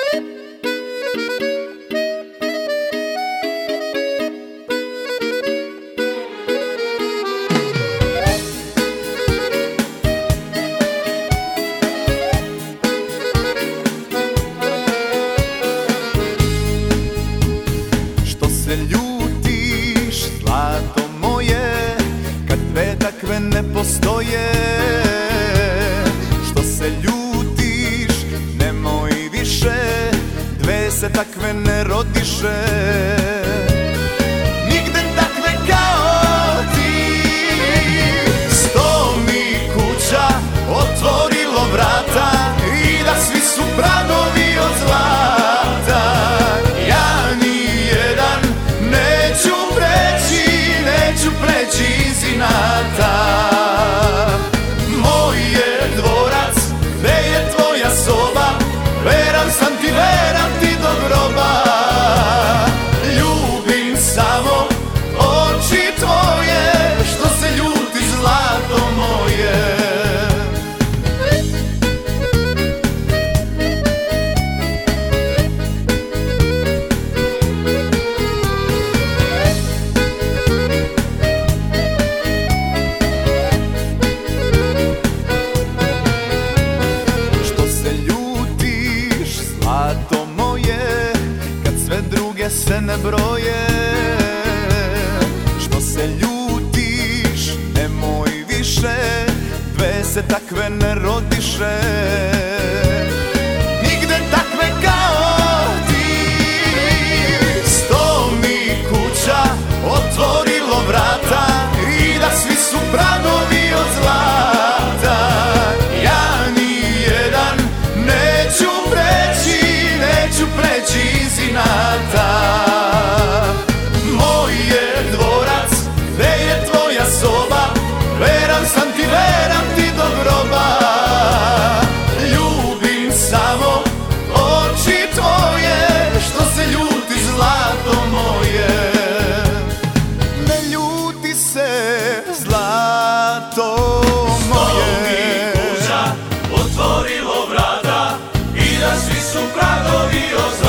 Se ljutiš, zlato moje, kad dve takve ne postoje? Što se ljutiš, nemoj više, dve se takve ne rodiše. Nigde takve kao ti, 100 mi kuća otvorilo vrata i da svi su pragovi od zlata. Neću preći iz inata. Moj je dvorac, gde je tvoja soba, veran sam ti do groba. Ljubim samo oči tvoje, što se ljuti zlato moje. Zlato moje, kad sve druge se ne broje. Što se ljutiš, nemoj više, dve se takve ne rodiše. Nigde takve kao ti, 100 mi kuća otvorilo vrata i da svi su pragovi od zlata. Ja nijedan neću preći iz inata. Moj je dvorac, gde je tvoja soba, veran sam ti do groba. Ljubim samo oči tvoje, što se ljuti zlato moje. Ne ljuti se zlato moje. 100 mi kuća otvorilo vrata i da svi su pragovi od zlata.